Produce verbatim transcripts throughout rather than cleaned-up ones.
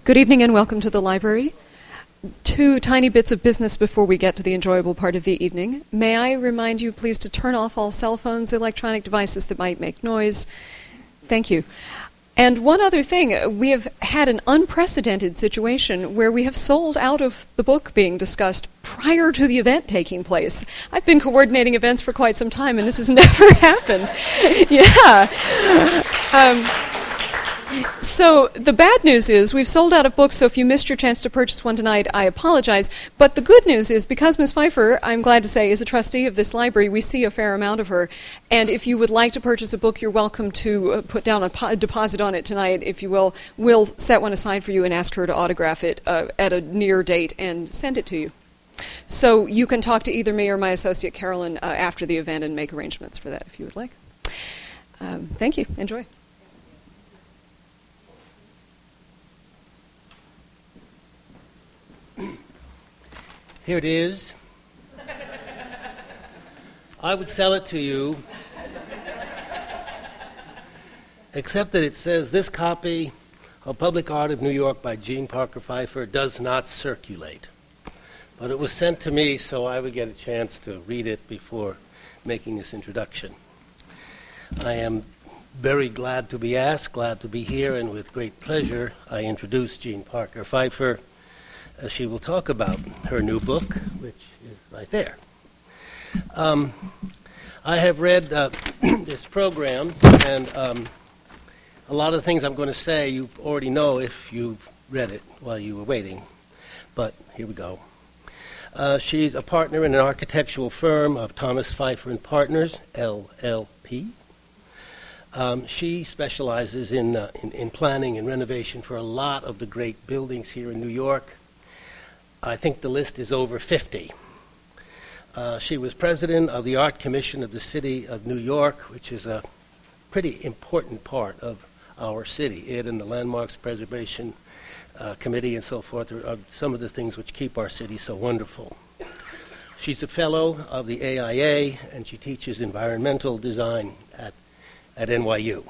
Good evening and welcome to the library. Two tiny bits of business before we get to the enjoyable part of the evening. May I remind you, please, to turn off all cell phones, electronic devices that might make noise. Thank you. And one other thing, we have had an unprecedented situation where we have sold out of the book being discussed prior to the event taking place. I've been coordinating events for quite some time, and this has never happened. Yeah. Um, So the bad news is we've sold out of books, so if you missed your chance to purchase one tonight, I apologize. But the good news is, because Miz Pfeiffer, I'm glad to say, is a trustee of this library, we see a fair amount of her. And if you would like to purchase a book, you're welcome to uh, put down a, po- a deposit on it tonight, if you will. We'll set one aside for you and ask her to autograph it uh, at a near date and send it to you. So you can talk to either me or my associate Carolyn uh, after the event and make arrangements for that if you would like. Um, thank you. Enjoy. Here it is. I would sell it to you, except that it says this copy of Public Art of New York by Jean Parker Pfeiffer does not circulate. But it was sent to me so I would get a chance to read it before making this introduction. I am very glad to be asked, glad to be here, and with great pleasure I introduce Jean Parker Pfeiffer. Uh, she will talk about her new book, which is right there. Um, I have read uh, this program, and um, a lot of the things I'm going to say you already know if you've read it while you were waiting. But here we go. Uh, she's a partner in an architectural firm of Thomas Pfeiffer and Partners, L L P. Um, she specializes in, uh, in, in planning and renovation for a lot of the great buildings here in New York. I think the list is over fifty. Uh, she was president of the Art Commission of the City of New York, which is a pretty important part of our city. It and the Landmarks Preservation uh, Committee and so forth are, are some of the things which keep our city so wonderful. She's a fellow of the A I A, and she teaches environmental design at, at N Y U.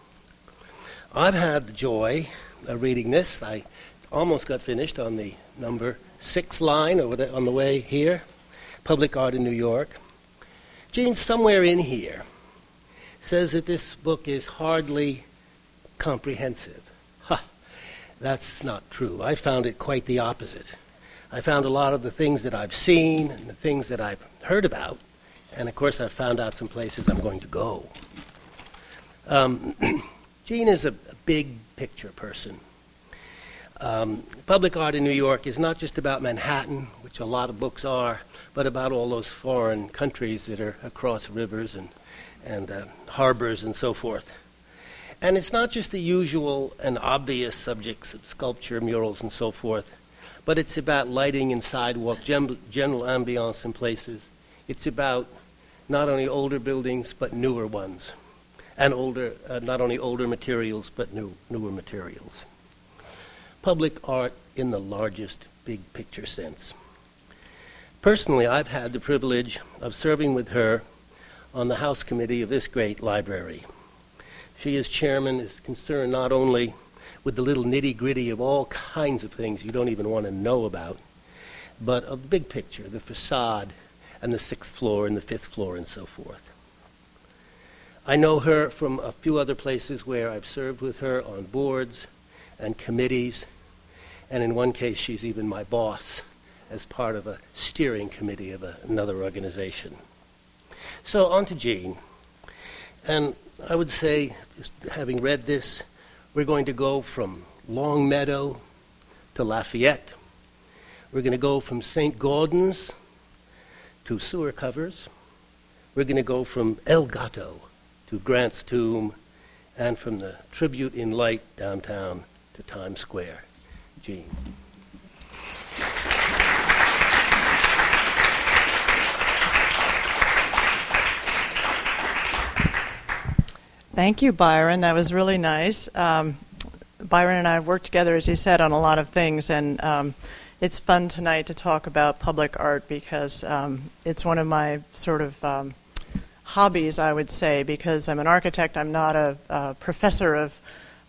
I've had the joy of reading this. I almost got finished on the number six line over the, on the way here, Public Art in New York. Jean, somewhere in here, says that this book is hardly comprehensive. Ha! That's not true. I found it quite the opposite. I found a lot of the things that I've seen and the things that I've heard about, and of course I've found out some places I'm going to go. Um, Jean is a, a big picture person. Um, Public Art in New York is not just about Manhattan, which a lot of books are, but about all those foreign countries that are across rivers and, and uh, harbors and so forth. And it's not just the usual and obvious subjects of sculpture, murals, and so forth, but it's about lighting and sidewalk, gem- general ambiance in places. It's about not only older buildings, but newer ones, and older, uh, not only older materials, but new, newer materials. Public art in the largest big picture sense. Personally, I've had the privilege of serving with her on the House Committee of this great library. She, as chairman, is concerned not only with the little nitty-gritty of all kinds of things you don't even want to know about, but of the big picture, the facade, and the sixth floor and the fifth floor and so forth. I know her from a few other places where I've served with her on boards and committees, and in one case she's even my boss as part of a steering committee of a, another organization. So on to Jean. And I would say, just having read this, we're going to go from Long Meadow to Lafayette. We're going to go from Saint Gaudens to sewer covers. We're going to go from El Gato to Grant's Tomb, and from the Tribute in Light downtown to Times Square. Jean. Thank you, Byron. That was really nice. Um, Byron and I have worked together, as he said, on a lot of things, and um, it's fun tonight to talk about public art because um, it's one of my sort of um, hobbies, I would say, because I'm an architect. I'm not a, a professor of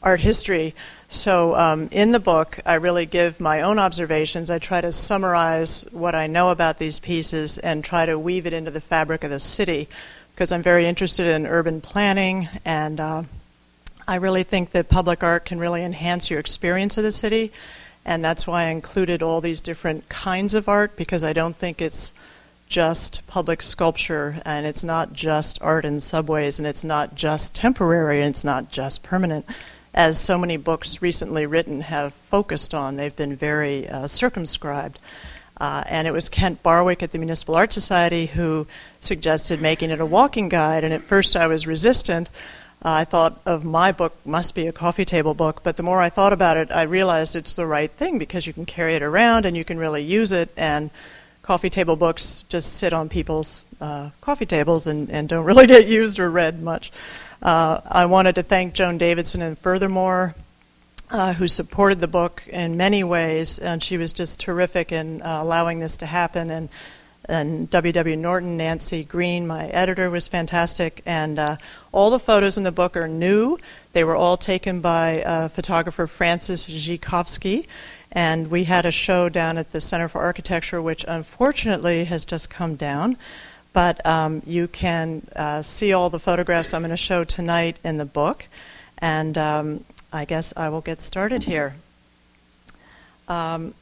art history. So um, in the book, I really give my own observations. I try to summarize what I know about these pieces and try to weave it into the fabric of the city, because I'm very interested in urban planning, and uh, I really think that public art can really enhance your experience of the city, and that's why I included all these different kinds of art, because I don't think it's just public sculpture, and it's not just art in subways, and it's not just temporary, and it's not just permanent, as so many books recently written have focused on. They've been very uh, circumscribed. Uh, and it was Kent Barwick at the Municipal Art Society who suggested making it a walking guide, and at first I was resistant. Uh, I thought of my book must be a coffee table book, but the more I thought about it, I realized it's the right thing, because you can carry it around and you can really use it, and coffee table books just sit on people's uh, coffee tables and, and don't really get used or read much. Uh, I wanted to thank Joan Davidson and Furthermore, uh, who supported the book in many ways, and she was just terrific in uh, allowing this to happen. And, and W W Norton, Nancy Green, my editor, was fantastic. And uh, all the photos in the book are new. They were all taken by uh, photographer Francis Zhikovsky. And we had a show down at the Center for Architecture, which unfortunately has just come down. But um, you can uh, see all the photographs I'm going to show tonight in the book. And um, I guess I will get started here. Um,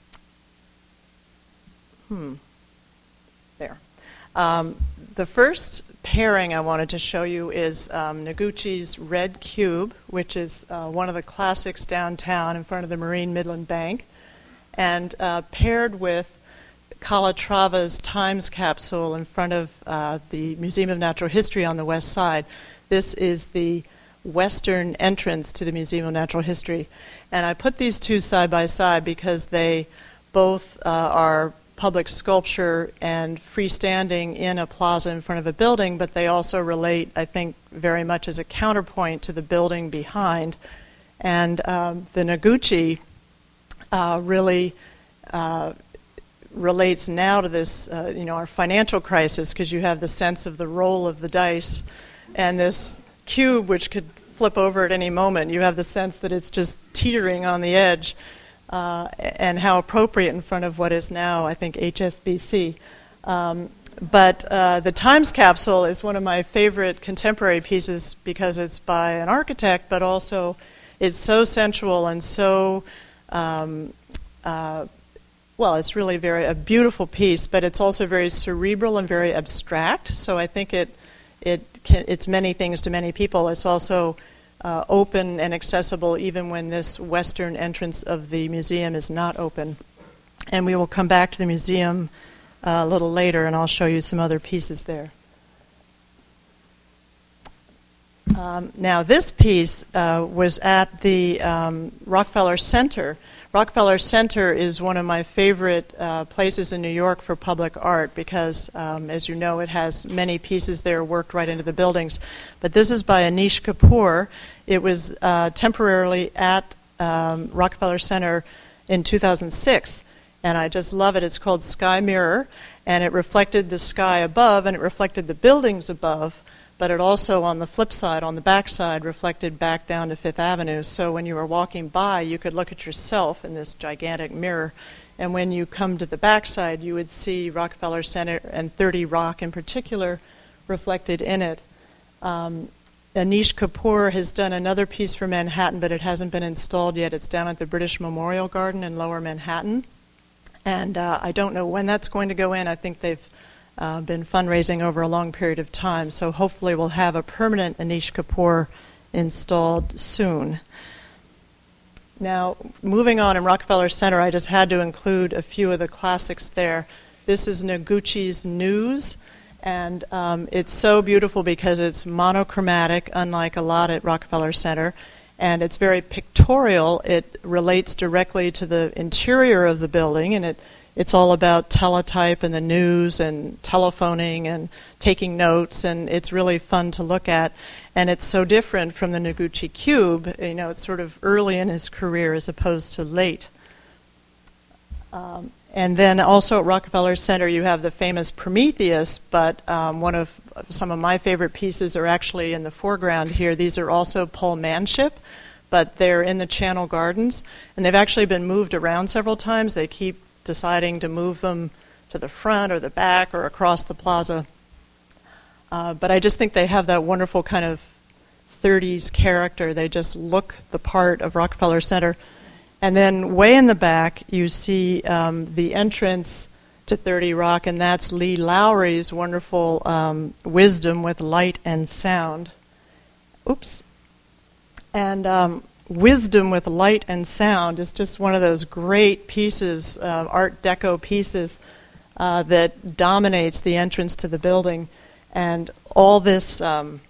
hmm. There. Um, the first pairing I wanted to show you is um, Noguchi's Red Cube, which is uh, one of the classics downtown in front of the Marine Midland Bank, and uh, paired with Calatrava's Times capsule in front of uh, the Museum of Natural History on the west side. This is the western entrance to the Museum of Natural History. And I put these two side by side because they both uh, are public sculpture and freestanding in a plaza in front of a building, but they also relate, I think, very much as a counterpoint to the building behind. And um, the Noguchi uh, really uh, relates now to this, uh, you know, our financial crisis, because you have the sense of the roll of the dice, and this cube, which could flip over at any moment. You have the sense that it's just teetering on the edge, uh, and how appropriate in front of what is now, I think, H S B C. Um, but uh, the Times capsule is one of my favorite contemporary pieces because it's by an architect, but also it's so sensual and so um, uh, well, it's really very a beautiful piece, but it's also very cerebral and very abstract. So I think it it can, it's many things to many people. It's also uh, open and accessible even when this western entrance of the museum is not open. And we will come back to the museum uh, a little later, and I'll show you some other pieces there. Um, now, this piece uh, was at the um, Rockefeller Center. Rockefeller Center is one of my favorite uh, places in New York for public art because, um, as you know, it has many pieces there worked right into the buildings. But this is by Anish Kapoor. It was uh, temporarily at um, Rockefeller Center in two thousand six, and I just love it. It's called Sky Mirror, and it reflected the sky above, and it reflected the buildings above, but it also, on the flip side, on the back side, reflected back down to Fifth Avenue. So when you were walking by, you could look at yourself in this gigantic mirror. And when you come to the back side, you would see Rockefeller Center and thirty Rock in particular reflected in it. Um, Anish Kapoor has done another piece for Manhattan, but it hasn't been installed yet. It's down at the British Memorial Garden in Lower Manhattan. And uh, I don't know when that's going to go in. I think they've Uh, been fundraising over a long period of time, so hopefully we'll have a permanent Anish Kapoor installed soon. Now, moving on in Rockefeller Center, I just had to include a few of the classics there. This is Noguchi's News, and um, it's so beautiful because it's monochromatic, unlike a lot at Rockefeller Center, and it's very pictorial. It relates directly to the interior of the building, and it It's all about teletype and the news and telephoning and taking notes, and it's really fun to look at. And it's so different from the Noguchi Cube. You know, it's sort of early in his career as opposed to late. Um, and then also at Rockefeller Center, you have the famous Prometheus, but um, one of some of my favorite pieces are actually in the foreground here. These are also Pullmanship, but they're in the Channel Gardens, and they've actually been moved around several times. They keep deciding to move them to the front or the back or across the plaza. Uh, but I just think they have that wonderful kind of thirties character. They just look the part of Rockefeller Center. And then way in the back, you see um, the entrance to thirty Rock, and that's Lee Lowry's wonderful um, Wisdom with Light and Sound. Oops. And um, Wisdom with Light and Sound is just one of those great pieces, uh, Art Deco pieces, uh, that dominates the entrance to the building. And all this um,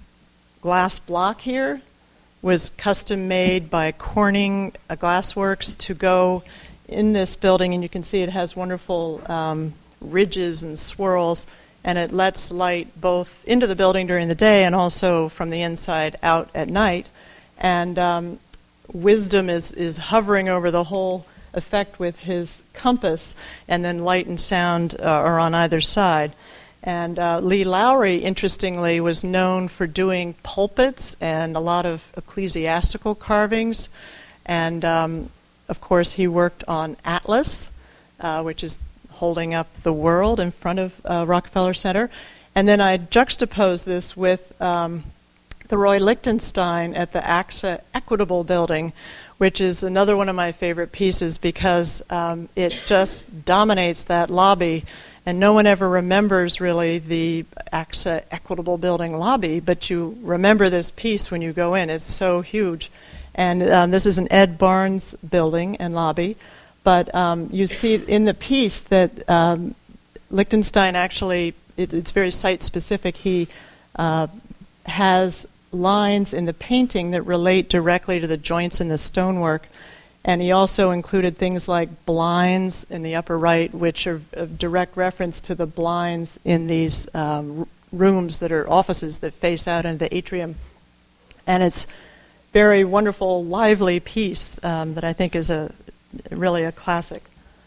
glass block here was custom made by Corning Glassworks to go in this building, and you can see it has wonderful um, ridges and swirls, and it lets light both into the building during the day and also from the inside out at night. And um, Wisdom is, is hovering over the whole effect with his compass, and then light and sound uh, are on either side. And uh, Lee Lowry, interestingly, was known for doing pulpits and a lot of ecclesiastical carvings. And, um, of course, he worked on Atlas, uh, which is holding up the world in front of uh, Rockefeller Center. And then I juxtaposed this with um, the Roy Lichtenstein at the A X A Equitable Building, which is another one of my favorite pieces because um, it just dominates that lobby. And no one ever remembers, really, the A X A Equitable Building lobby, but you remember this piece when you go in. It's so huge. And um, this is an Ed Barnes building and lobby. But um, you see in the piece that um, Lichtenstein actually, it, it's very site-specific. He uh, has lines in the painting that relate directly to the joints in the stonework. And he also included things like blinds in the upper right, which are a direct reference to the blinds in these um, rooms that are offices that face out into the atrium. And it's very wonderful, lively piece um, that I think is a really a classic.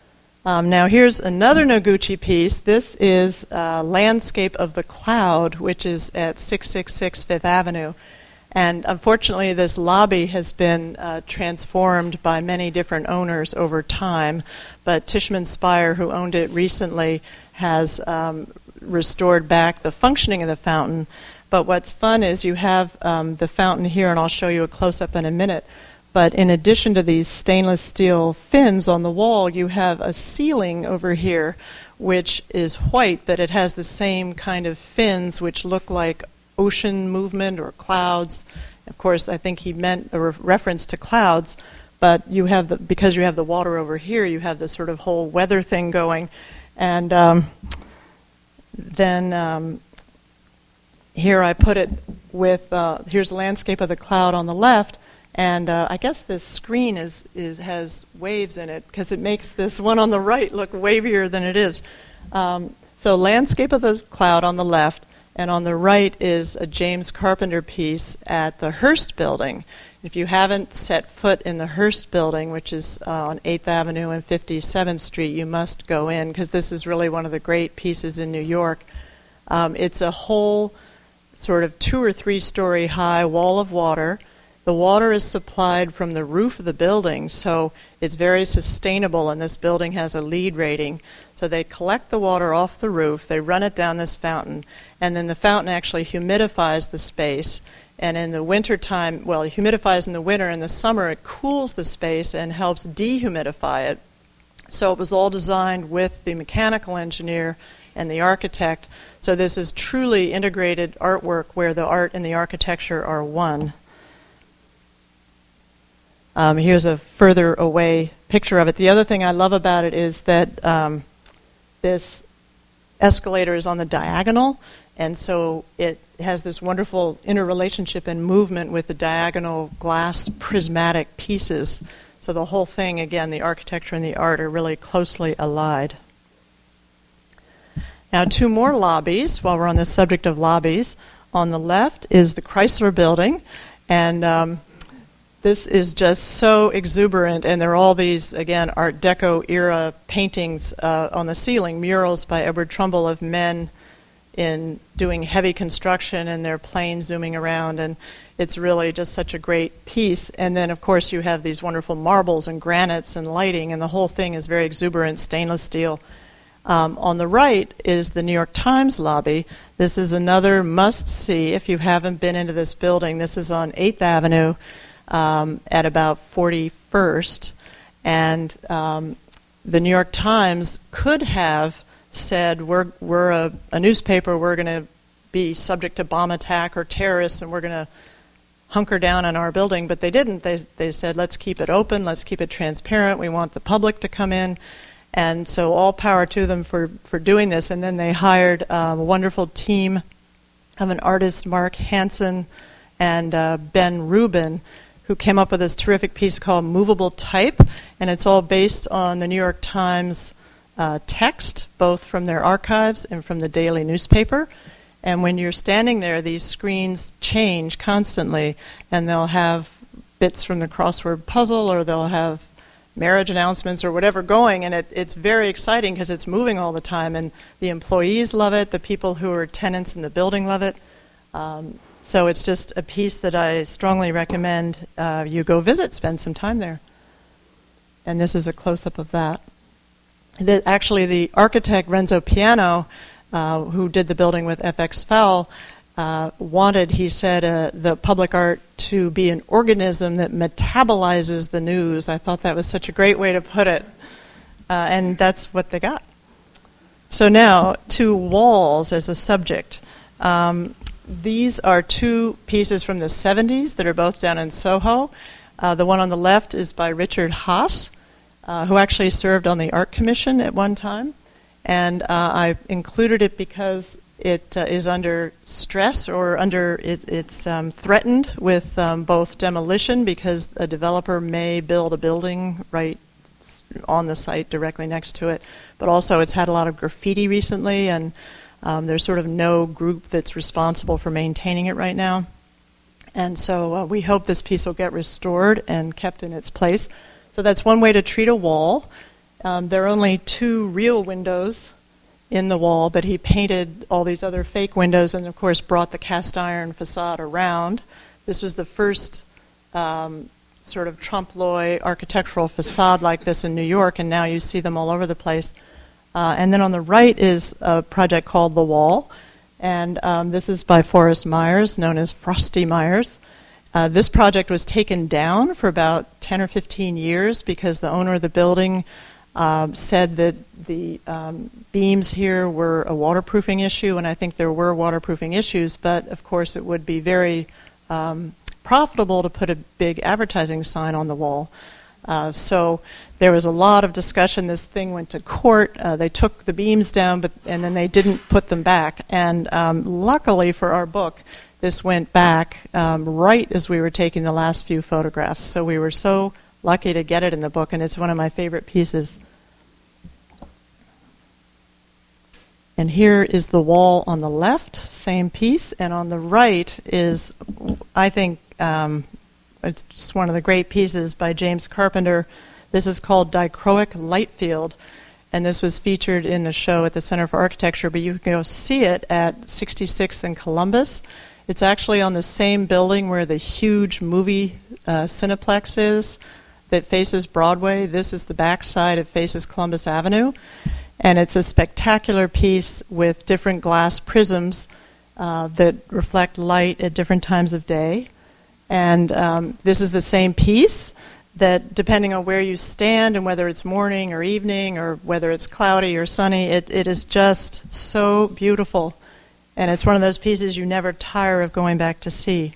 Um, now here's another Noguchi piece. This is uh, Landscape of the Cloud, which is at six sixty-six Fifth Avenue. And unfortunately, this lobby has been uh, transformed by many different owners over time. But Tishman Speyer, who owned it recently, has um, restored back the functioning of the fountain. But what's fun is you have um, the fountain here, and I'll show you a close-up in a minute. But in addition to these stainless steel fins on the wall, you have a ceiling over here, which is white, but it has the same kind of fins, which look like ocean movement or clouds. Of course, I think he meant a re- reference to clouds, but you have the, because you have the water over here, you have this sort of whole weather thing going. And um, then um, here I put it with, uh, here's the landscape of the cloud on the left, and uh, I guess this screen is, is has waves in it because it makes this one on the right look wavier than it is. Um, so landscape of the cloud on the left, and on the right is a James Carpenter piece at the Hearst Building. If you haven't set foot in the Hearst Building, which is uh, on eighth Avenue and fifty-seventh Street, you must go in because this is really one of the great pieces in New York. Um, it's a whole sort of two or three story high wall of water. The water is supplied from the roof of the building, so it's very sustainable, and this building has a LEED rating. So they collect the water off the roof, they run it down this fountain, and then the fountain actually humidifies the space. And in the wintertime, well, it humidifies in the winter. In the summer, it cools the space and helps dehumidify it. So it was all designed with the mechanical engineer and the architect. So this is truly integrated artwork where the art and the architecture are one. Um, here's a further away picture of it. The other thing I love about it is that um, this escalator is on the diagonal, and so it has this wonderful interrelationship and movement with the diagonal glass prismatic pieces. So the whole thing, again, the architecture and the art are really closely allied. Now, two more lobbies, while we're on the subject of lobbies. On the left is the Chrysler Building, and um, this is just so exuberant, and there are all these, again, Art Deco era paintings uh, on the ceiling, murals by Edward Trumbull of men in doing heavy construction, and their planes zooming around, and it's really just such a great piece. And then, of course, you have these wonderful marbles and granites and lighting, and the whole thing is very exuberant stainless steel. Um, on the right is the New York Times lobby. This is another must-see if you haven't been into this building. This is on eighth Avenue um, at about forty-first. And um, the New York Times could have said, we're, we're a, a newspaper, we're going to be subject to bomb attack or terrorists, and we're going to hunker down on our building. But they didn't. They, they said, let's keep it open, let's keep it transparent, we want the public to come in. And so all power to them for, for doing this. And then they hired um, a wonderful team of an artist, Mark Hansen, and uh, Ben Rubin, who came up with this terrific piece called Movable Type. And it's all based on the New York Times uh, text, both from their archives and from the daily newspaper. And when you're standing there, these screens change constantly, and they'll have bits from the crossword puzzle, or they'll have marriage announcements or whatever going, and it, it's very exciting because it's moving all the time, and the employees love it, the people who are tenants in the building love it. Um, so it's just a piece that I strongly recommend uh, you go visit, spend some time there. And this is a close-up of that. The, actually, the architect Renzo Piano, uh, who did the building with F X Fowle, Uh, wanted, he said, uh, the public art to be an organism that metabolizes the news. I thought that was such a great way to put it. Uh, and that's what they got. So now, to walls as a subject. Um, these are two pieces from the seventies that are both down in Soho. Uh, the one on the left is by Richard Haas, uh, who actually served on the Art Commission at one time. And uh, I included it because it uh, is under stress, or under it, it's um, threatened with um, both demolition, because a developer may build a building right on the site directly next to it, but also it's had a lot of graffiti recently, and um, there's sort of no group that's responsible for maintaining it right now. And so uh, we hope this piece will get restored and kept in its place. So that's one way to treat a wall. Um, there are only two real windows in the wall, but he painted all these other fake windows and, of course, brought the cast iron facade around. This was the first um, sort of trompe-l'oeil architectural facade like this in New York, and now you see them all over the place. Uh, and then on the right is a project called The Wall, and um, this is by Forrest Myers, known as Frosty Myers. Uh, this project was taken down for about ten or fifteen years because the owner of the building Uh, said that the um, beams here were a waterproofing issue, and I think there were waterproofing issues, but of course it would be very um, profitable to put a big advertising sign on the wall. Uh, so there was a lot of discussion. This thing went to court. Uh, they took the beams down, but and then they didn't put them back. And um, luckily for our book, this went back um, right as we were taking the last few photographs. So we were so lucky to get it in the book, and it's one of my favorite pieces. And here is the wall on the left, same piece, and on the right is, I think, um, it's just one of the great pieces by James Carpenter. This is called Dichroic Light Field, and this was featured in the show at the Center for Architecture, but you can go see it at sixty-sixth and Columbus. It's actually on the same building where the huge movie uh, Cineplex is that faces Broadway. This is the back side. It faces Columbus Avenue. And it's a spectacular piece with different glass prisms uh, that reflect light at different times of day. And um, this is the same piece that, depending on where you stand and whether it's morning or evening or whether it's cloudy or sunny, it, it is just so beautiful. And it's one of those pieces you never tire of going back to see.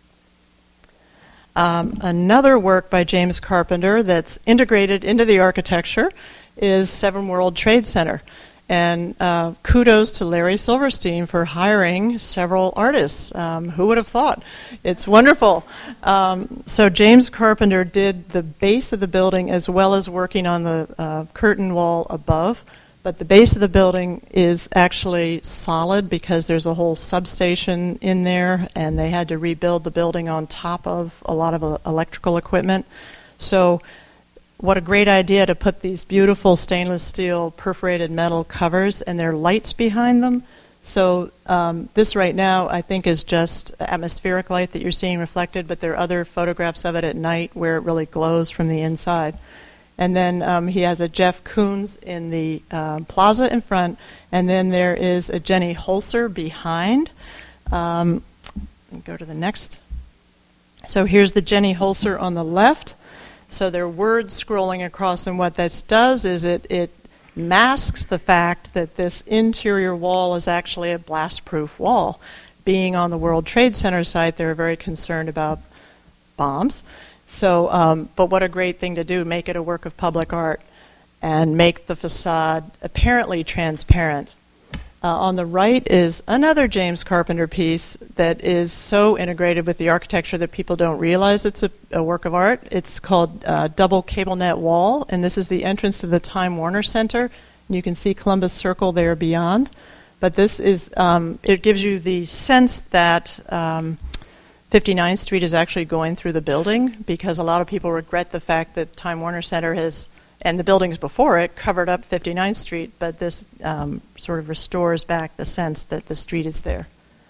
Um, another work by James Carpenter that's integrated into the architecture is Seven World Trade Center. And uh, kudos to Larry Silverstein for hiring several artists. Um, who would have thought? It's wonderful. Um, so James Carpenter did the base of the building as well as working on the uh, curtain wall above. But the base of the building is actually solid because there's a whole substation in there, and they had to rebuild the building on top of a lot of uh, electrical equipment. So what a great idea to put these beautiful stainless steel perforated metal covers, and there are lights behind them. So um, this right now, I think, is just atmospheric light that you're seeing reflected, but there are other photographs of it at night where it really glows from the inside. And then um, he has a Jeff Koons in the uh, plaza in front, and then there is a Jenny Holzer behind. Um, go to the next. So here's the Jenny Holzer on the left. So there are words scrolling across, and what that does is it, it masks the fact that this interior wall is actually a blast-proof wall. Being on the World Trade Center site, they're very concerned about bombs. So, um, but what a great thing to do, make it a work of public art and make the facade apparently transparent. Uh, on the right is another James Carpenter piece that is so integrated with the architecture that people don't realize it's a, a work of art. It's called uh, Double Cable Net Wall, and this is the entrance to the Time Warner Center. And you can see Columbus Circle there beyond. But this is, um, it gives you the sense that um, fifty-ninth Street is actually going through the building, because a lot of people regret the fact that Time Warner Center has, and the buildings before it, covered up fifty-ninth Street, but this um, sort of restores back the sense that the street is there.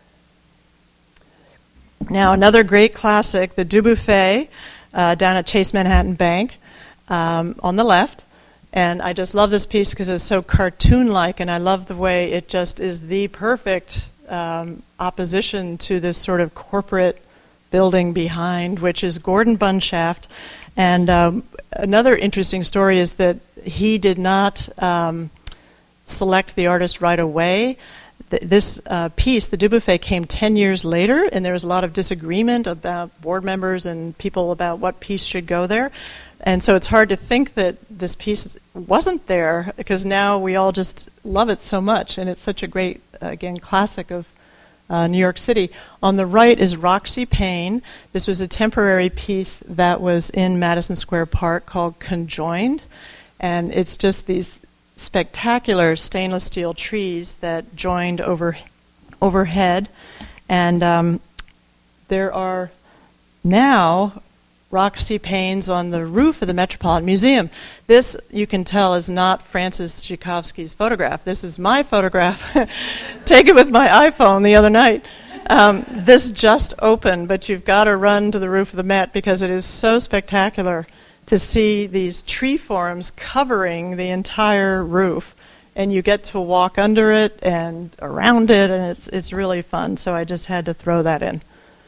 Now, another great classic, the Dubuffet, uh, down at Chase Manhattan Bank, um, on the left. And I just love this piece because it's so cartoon-like, and I love the way it just is the perfect um, opposition to this sort of corporate building behind, which is Gordon Bunshaft. And um, another interesting story is that he did not um, select the artist right away. Th- this uh, piece, the Dubuffet, came ten years later, and there was a lot of disagreement about board members and people about what piece should go there. And so it's hard to think that this piece wasn't there, because now we all just love it so much, and it's such a great, uh, again, classic of Uh, New York City. On the right is Roxy Payne. This was a temporary piece that was in Madison Square Park called Conjoined, and it's just these spectacular stainless steel trees that joined over overhead, and um, there are now Roxy Paynes on the roof of the Metropolitan Museum. This, you can tell, is not Francis Tchaikovsky's photograph. This is my photograph, taken with my iPhone the other night. Um, this just opened, but you've got to run to the roof of the Met because it is so spectacular to see these tree forms covering the entire roof. And you get to walk under it and around it, and it's it's really fun. So I just had to throw that in.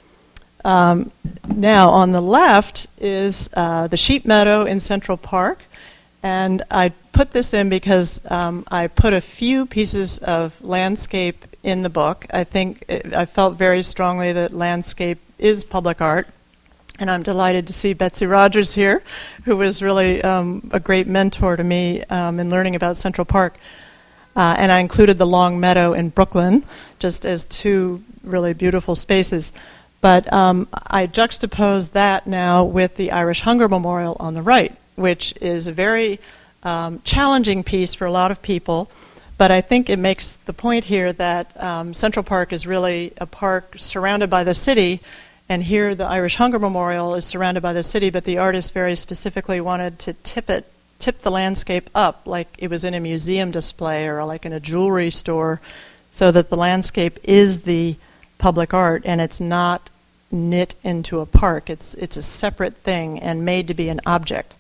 Um, now, on the left is uh, the Sheep Meadow in Central Park, and I put this in because um, I put a few pieces of landscape in the book. I think it, I felt very strongly that landscape is public art, and I'm delighted to see Betsy Rogers here, who was really um, a great mentor to me um, in learning about Central Park. Uh, and I included the Long Meadow in Brooklyn, just as two really beautiful spaces. But um, I juxtapose that now with the Irish Hunger Memorial on the right, which is a very um, challenging piece for a lot of people. But I think it makes the point here that um, Central Park is really a park surrounded by the city, and here the Irish Hunger Memorial is surrounded by the city, but the artist very specifically wanted to tip it, tip the landscape up like it was in a museum display or like in a jewelry store, so that the landscape is the public art and it's not knit into a park. It's it's a separate thing and made to be an object.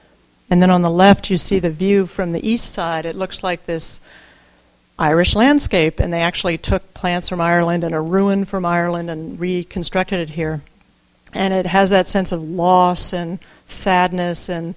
And then on the left you see the view from the east side. It looks like this Irish landscape, and they actually took plants from Ireland and a ruin from Ireland and reconstructed it here. And it has that sense of loss and sadness and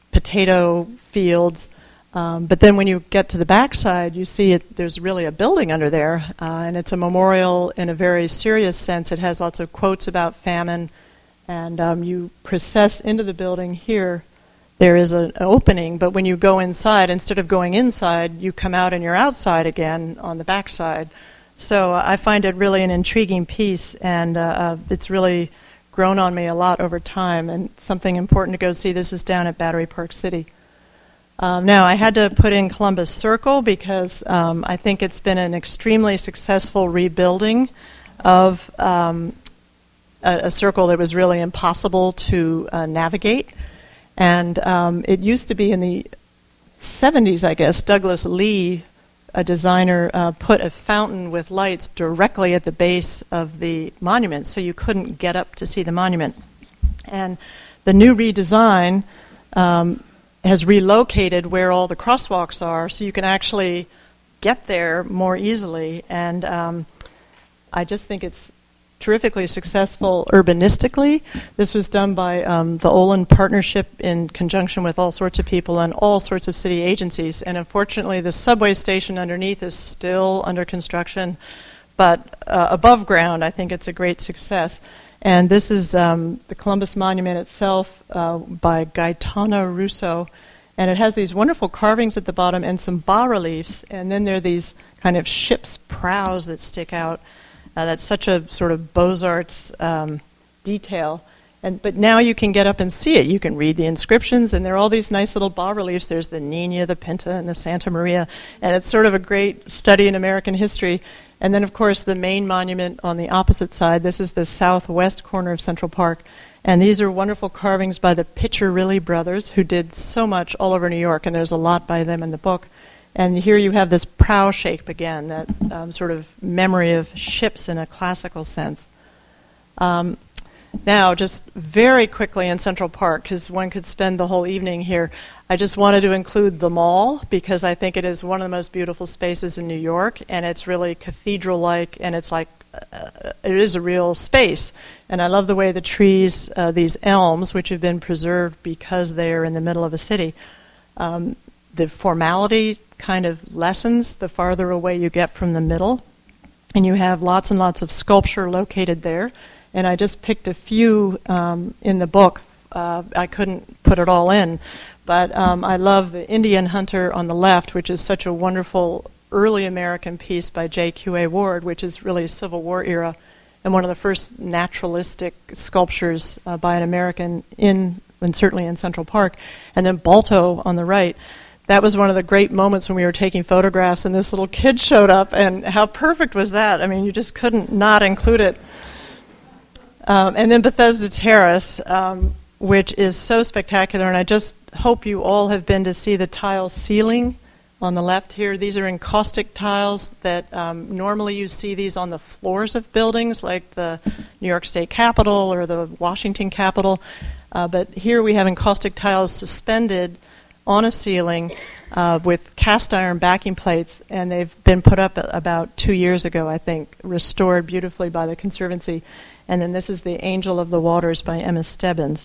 potato fields. Um, but then when you get to the backside, you see it, there's really a building under there, uh, and it's a memorial in a very serious sense. It has lots of quotes about famine, and um, you process into the building here. There is a, an opening, but when you go inside, instead of going inside, you come out and you're outside again on the backside. So uh, I find it really an intriguing piece, and uh, uh, it's really grown on me a lot over time, and something important to go see. This is down at Battery Park City. Um, now, I had to put in Columbus Circle because um, I think it's been an extremely successful rebuilding of um, a, a circle that was really impossible to uh, navigate. And um, it used to be in the seventies, I guess, Douglas Lee a designer uh, put a fountain with lights directly at the base of the monument, so you couldn't get up to see the monument. And the new redesign um, has relocated where all the crosswalks are, so you can actually get there more easily. And um, I just think it's terrifically successful urbanistically. This was done by um, the Olin Partnership in conjunction with all sorts of people and all sorts of city agencies. And unfortunately, the subway station underneath is still under construction, but uh, above ground, I think it's a great success. And this is um, the Columbus Monument itself uh, by Gaetano Russo. And it has these wonderful carvings at the bottom and some bas-reliefs. And then there are these kind of ship's prows that stick out. Uh, that's such a sort of Beaux-Arts um, detail. And but now you can get up and see it. You can read the inscriptions, and there are all these nice little bas-reliefs. There's the Nina, the Pinta, and the Santa Maria. And it's sort of a great study in American history. And then, of course, the main monument on the opposite side. This is the southwest corner of Central Park. And these are wonderful carvings by the Piccirilli brothers, who did so much all over New York, and there's a lot by them in the book. And here you have this prow shape again, that um, sort of memory of ships in a classical sense. Um, now, just very quickly in Central Park, because one could spend the whole evening here, I just wanted to include the mall, because I think it is one of the most beautiful spaces in New York, and it's really cathedral-like, and it's like, uh, it is a real space. And I love the way the trees, uh, these elms, which have been preserved because they are in the middle of a city, um, the formality kind of lessens the farther away you get from the middle. And you have lots and lots of sculpture located there. And I just picked a few um, in the book. Uh, I couldn't put it all in. But um, I love the Indian Hunter on the left, which is such a wonderful early American piece by J Q A Ward, which is really Civil War era, and one of the first naturalistic sculptures uh, by an American in, and certainly in Central Park. And then Balto on the right. That was one of the great moments when we were taking photographs and this little kid showed up, and how perfect was that? I mean, you just couldn't not include it. Um, and then Bethesda Terrace, um, which is so spectacular, and I just hope you all have been to see the tile ceiling on the left here. These are encaustic tiles that um, normally you see these on the floors of buildings like the New York State Capitol or the Washington Capitol. Uh, but here we have encaustic tiles suspended on a ceiling uh, with cast iron backing plates, and they've been put up about two years ago, I think, restored beautifully by the Conservancy. And then this is the Angel of the Waters by Emma Stebbins.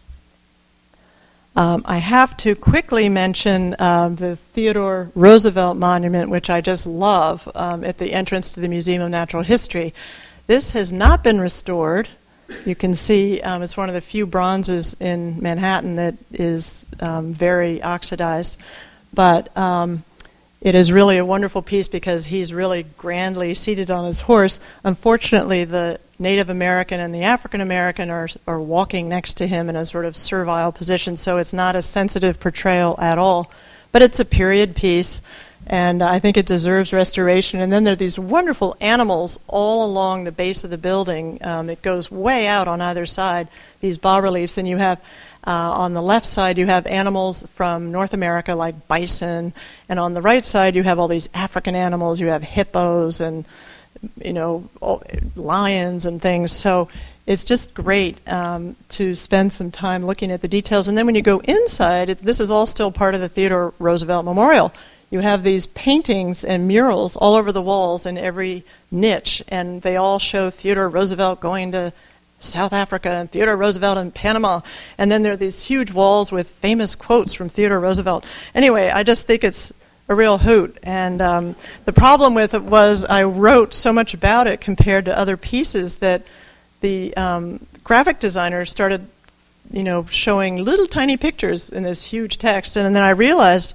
Um, I have to quickly mention uh, the Theodore Roosevelt Monument, which I just love, um, at the entrance to the Museum of Natural History. This has not been restored. You can see um, it's one of the few bronzes in Manhattan that is um, very oxidized. But um, it is really a wonderful piece because he's really grandly seated on his horse. Unfortunately, the Native American and the African American are, are walking next to him in a sort of servile position, so it's not a sensitive portrayal at all. But it's a period piece, and I think it deserves restoration. And then there are these wonderful animals all along the base of the building. Um, it goes way out on either side, these bas-reliefs. And you have, uh, on the left side, you have animals from North America like bison. And on the right side, you have all these African animals. You have hippos and, you know, all, lions and things. So it's just great um, to spend some time looking at the details. And then when you go inside, it, this is all still part of the Theodore Roosevelt Memorial. You have these paintings and murals all over the walls in every niche, and they all show Theodore Roosevelt going to South Africa and Theodore Roosevelt in Panama. And then there are these huge walls with famous quotes from Theodore Roosevelt. Anyway, I just think it's a real hoot. And um, the problem with it was I wrote so much about it compared to other pieces that the um, graphic designer started, you know, showing little tiny pictures in this huge text. And then I realized,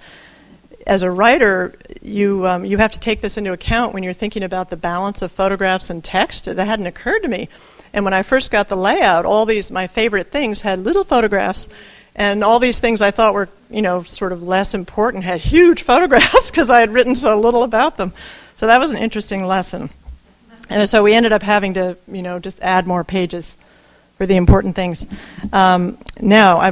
as a writer, you um, you have to take this into account when you're thinking about the balance of photographs and text. That hadn't occurred to me. And when I first got the layout, all these, my favorite things, had little photographs, and all these things I thought were, you know, sort of less important had huge photographs because I had written so little about them. So that was an interesting lesson. And so we ended up having to, you know, just add more pages for the important things. Um, now, I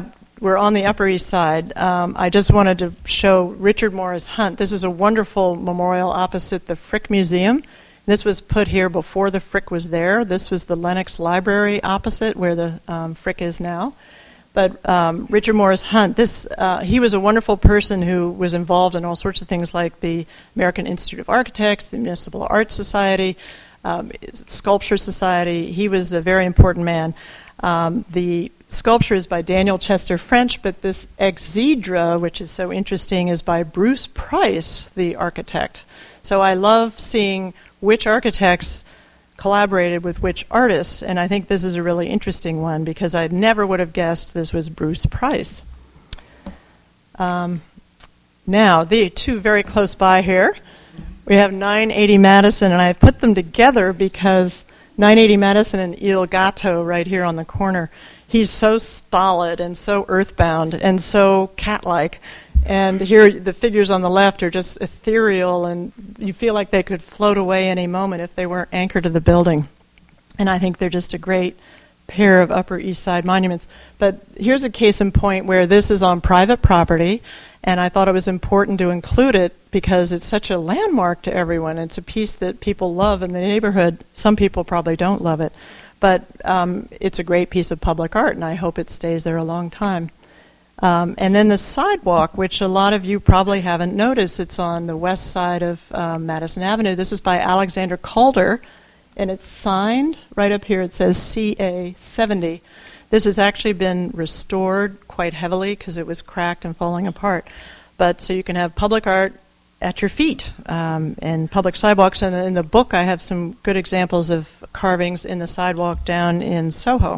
we're on the Upper East Side, um, I just wanted to show Richard Morris Hunt. This is a wonderful memorial opposite the Frick Museum. This was put here before the Frick was there. This was the Lenox Library opposite where the um, Frick is now. But um, Richard Morris Hunt, this uh, he was a wonderful person who was involved in all sorts of things like the American Institute of Architects, the Municipal Arts Society, um, Sculpture Society. He was a very important man. Um, the sculpture is by Daniel Chester French, but this exedra, which is so interesting, is by Bruce Price, the architect. So I love seeing which architects collaborated with which artists, and I think this is a really interesting one because I never would have guessed this was Bruce Price. Um, now, the two very close by here, we have nine eighty Madison, and I've put them together because nine eighty Madison and Il Gatto right here on the corner, he's so stolid and so earthbound and so cat-like. And here, the figures on the left are just ethereal, and you feel like they could float away any moment if they weren't anchored to the building. And I think they're just a great pair of Upper East Side monuments. But here's a case in point where this is on private property, and I thought it was important to include it because it's such a landmark to everyone. It's a piece that people love in the neighborhood. Some people probably don't love it. But um, it's a great piece of public art, and I hope it stays there a long time. Um, and then the sidewalk, which a lot of you probably haven't noticed, it's on the west side of um, Madison Avenue. This is by Alexander Calder, and it's signed right up here. It says C A seventy. This has actually been restored quite heavily because it was cracked and falling apart. But so you can have public art at your feet um, and public sidewalks. And in the book, I have some good examples of carvings in the sidewalk down in Soho.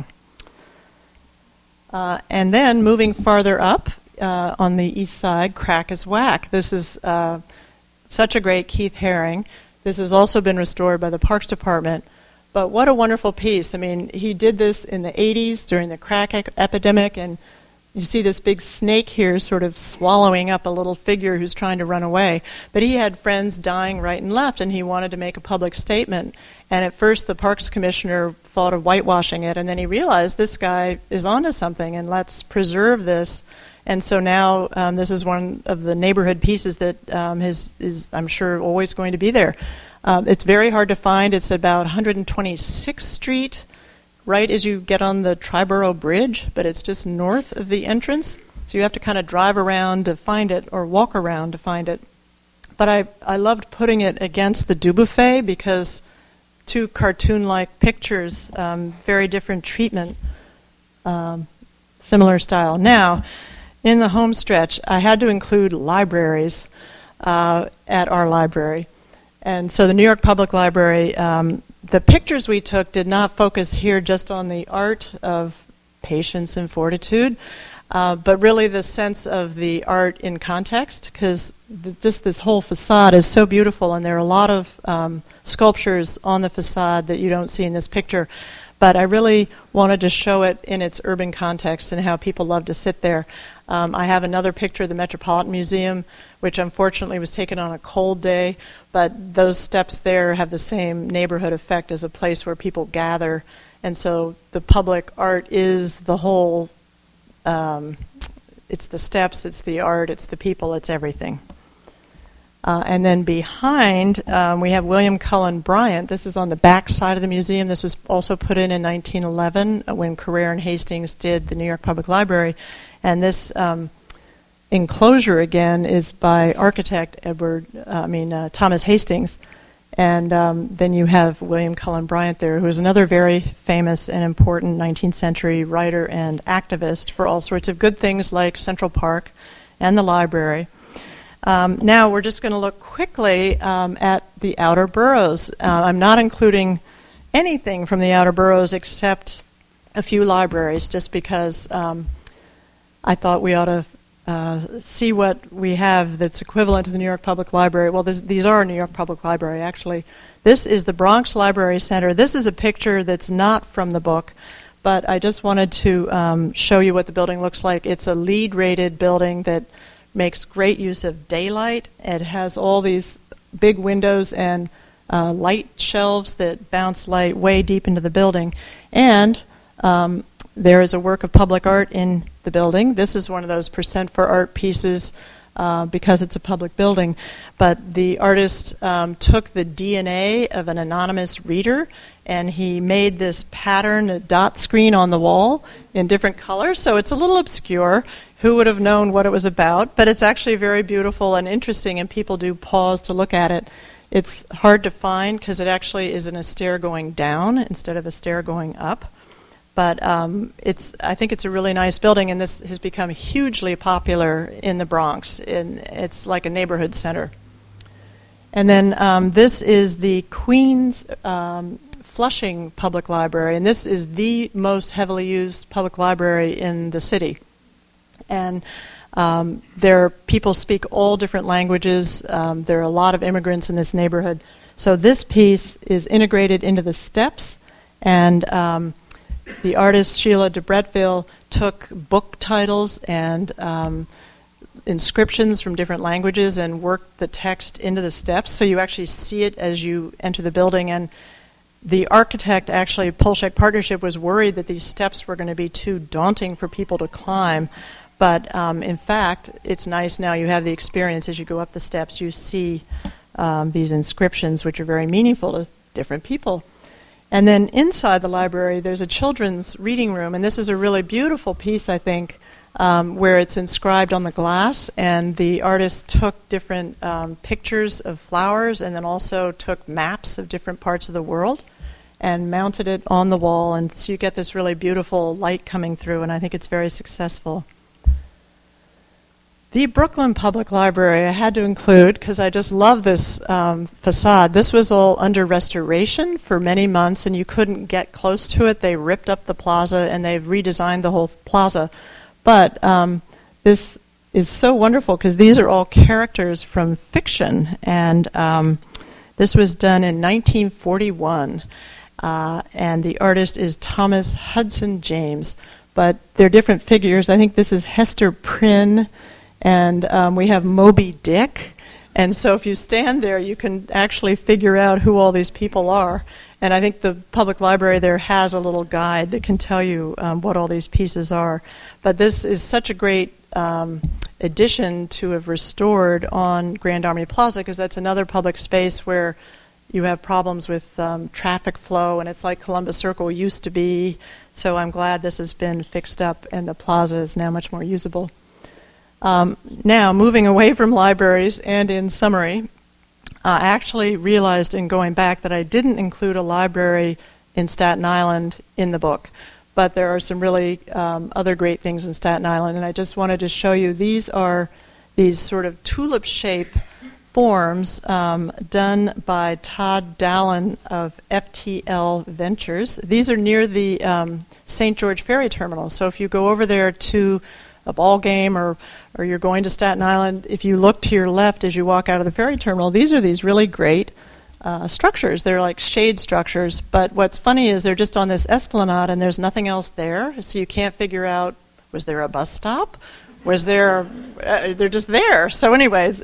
Uh, and then moving farther up uh, on the east side, Crack is Whack. This is uh, such a great Keith Haring. This has also been restored by the Parks Department. But what a wonderful piece. I mean, he did this in the eighties during the crack e- epidemic, and you see this big snake here sort of swallowing up a little figure who's trying to run away. But he had friends dying right and left, and he wanted to make a public statement. And at first the Parks Commissioner thought of whitewashing it, and then he realized this guy is onto something, and let's preserve this. And so now um, this is one of the neighborhood pieces that um, is, is, I'm sure, always going to be there. Um, it's very hard to find. It's about one hundred twenty-sixth Street, right as you get on the Triborough Bridge, but it's just north of the entrance. So you have to kind of drive around to find it or walk around to find it. But I, I loved putting it against the Dubuffet because two cartoon-like pictures, um, very different treatment, um, similar style. Now, in the home stretch, I had to include libraries uh, at our library. And so the New York Public Library, um, the pictures we took did not focus here just on the art of patience and fortitude, uh, but really the sense of the art in context, because just this whole facade is so beautiful, and there are a lot of um, sculptures on the facade that you don't see in this picture. But I really wanted to show it in its urban context and how people love to sit there. Um, I have another picture of the Metropolitan Museum, which unfortunately was taken on a cold day, but those steps there have the same neighborhood effect as a place where people gather. And so the public art is the whole, um, it's the steps, it's the art, it's the people, it's everything. Uh, and then behind, um, we have William Cullen Bryant. This is on the back side of the museum. This was also put in in nineteen eleven when Carrere and Hastings did the New York Public Library. And this um, enclosure, again, is by architect Edward, uh, I mean, uh, Thomas Hastings. And um, then you have William Cullen Bryant there, who is another very famous and important nineteenth century writer and activist for all sorts of good things like Central Park and the library. Um, now we're just going to look quickly um, at the outer boroughs. Uh, I'm not including anything from the outer boroughs except a few libraries, just because um, I thought we ought to uh, see what we have that's equivalent to the New York Public Library. Well, this, these are New York Public Library, actually. This is the Bronx Library Center. This is a picture that's not from the book, but I just wanted to um, show you what the building looks like. It's a LEED-rated building that makes great use of daylight. It has all these big windows and uh, light shelves that bounce light way deep into the building. And um, there is a work of public art in the building. This is one of those percent for art pieces uh, because it's a public building. But the artist um, took the D N A of an anonymous reader, and he made this pattern, a dot screen on the wall in different colors. So it's a little obscure. Who would have known what it was about? But it's actually very beautiful and interesting, and people do pause to look at it. It's hard to find because it actually is in a stair going down instead of a stair going up. But um, it's I think it's a really nice building, and this has become hugely popular in the Bronx. And it's like a neighborhood center. And then um, this is the Queens um, Flushing Public Library, and this is the most heavily used public library in the city. And um, there, people speak all different languages. Um, there are a lot of immigrants in this neighborhood. So this piece is integrated into the steps, and um, the artist Sheila de Bretteville took book titles and um, inscriptions from different languages and worked the text into the steps, so you actually see it as you enter the building. And the architect, actually, Polshek Partnership, was worried that these steps were going to be too daunting for people to climb. But um, in fact, it's nice now. You have the experience as you go up the steps. You see um, these inscriptions, which are very meaningful to different people. And then inside the library, there's a children's reading room. And this is a really beautiful piece, I think, um, where it's inscribed on the glass. And the artist took different um, pictures of flowers and then also took maps of different parts of the world and mounted it on the wall. And so you get this really beautiful light coming through, and I think it's very successful. The Brooklyn Public Library I had to include because I just love this um, facade. This was all under restoration for many months, and you couldn't get close to it. They ripped up the plaza, and they've redesigned the whole plaza. But um, this is so wonderful because these are all characters from fiction, and um, this was done in nineteen forty-one, uh, and the artist is Thomas Hudson James. But they're different figures. I think this is Hester Prynne. And um, we have Moby Dick. And so if you stand there, you can actually figure out who all these people are. And I think the public library there has a little guide that can tell you um, what all these pieces are. But this is such a great um, addition to have restored on Grand Army Plaza, because that's another public space where you have problems with um, traffic flow, and it's like Columbus Circle used to be. So I'm glad this has been fixed up and the plaza is now much more usable. Um, now, moving away from libraries, and in summary, uh, I actually realized in going back that I didn't include a library in Staten Island in the book, but there are some really um, other great things in Staten Island, and I just wanted to show you. These are these sort of tulip-shaped forms um, done by Todd Dallin of F T L Ventures. These are near the um, Saint George Ferry Terminal, so if you go over there to a ball game or or you're going to Staten Island, if you look to your left as you walk out of the ferry terminal, these are these really great uh, structures. They're like shade structures, but what's funny is they're just on this esplanade and there's nothing else there, so you can't figure out, was there a bus stop? Was there, uh, they're just there. So anyways,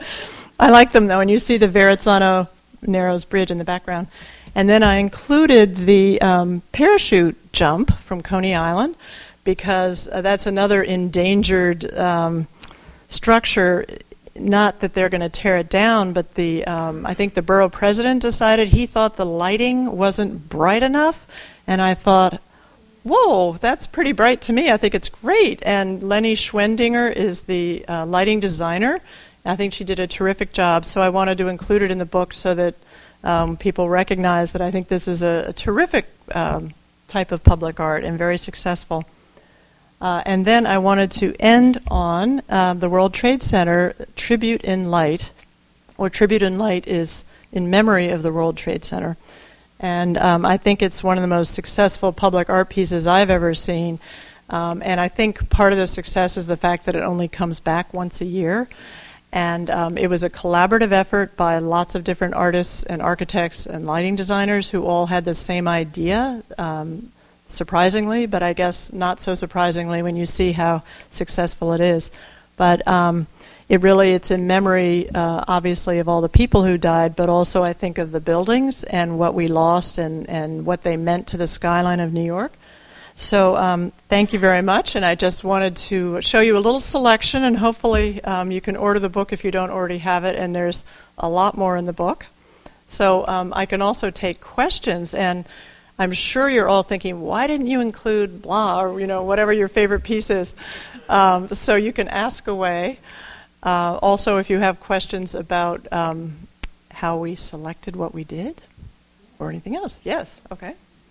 I like them though, and you see the Verrazzano Narrows Bridge in the background. And then I included the um, parachute jump from Coney Island, because uh, that's another endangered um, structure. Not that they're going to tear it down, but the um, I think the borough president decided he thought the lighting wasn't bright enough, and I thought, whoa, that's pretty bright to me. I think it's great. And Lenny Schwendinger is the uh, lighting designer. I think she did a terrific job, so I wanted to include it in the book so that um, people recognize that I think this is a, a terrific um, type of public art and very successful. Uh, and then I wanted to end on uh, the World Trade Center Tribute in Light, or Tribute in Light is in memory of the World Trade Center. And um, I think it's one of the most successful public art pieces I've ever seen. Um, and I think part of the success is the fact that it only comes back once a year. And um, it was a collaborative effort by lots of different artists and architects and lighting designers who all had the same idea, um, surprisingly, but I guess not so surprisingly when you see how successful it is. But um, it really, it's in memory, uh, obviously, of all the people who died, but also I think of the buildings and what we lost and, and what they meant to the skyline of New York. So um, thank you very much, and I just wanted to show you a little selection, and hopefully um, you can order the book if you don't already have it, and there's a lot more in the book. So um, I can also take questions, and I'm sure you're all thinking, why didn't you include blah, or you know, whatever your favorite piece is. Um, so you can ask away. Uh, also, if you have questions about um, how we selected what we did, or anything else. Yes, okay.